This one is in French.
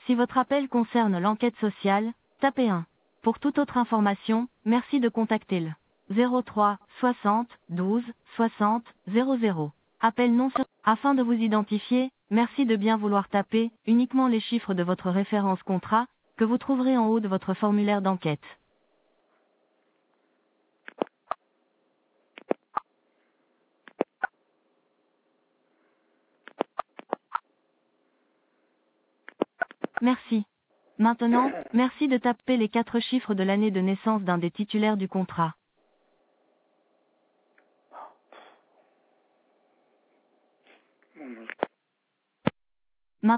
Si votre appel concerne l'enquête sociale, tapez 1. Pour toute autre information, merci de contacter le 03 60 12 60 00. Appel non sur... Afin de vous identifier, merci de bien vouloir taper uniquement les chiffres de votre référence contrat, que vous trouverez en haut de votre formulaire d'enquête. Merci. Maintenant, merci de taper les 4 chiffres de l'année de naissance d'un des titulaires du contrat. Bon,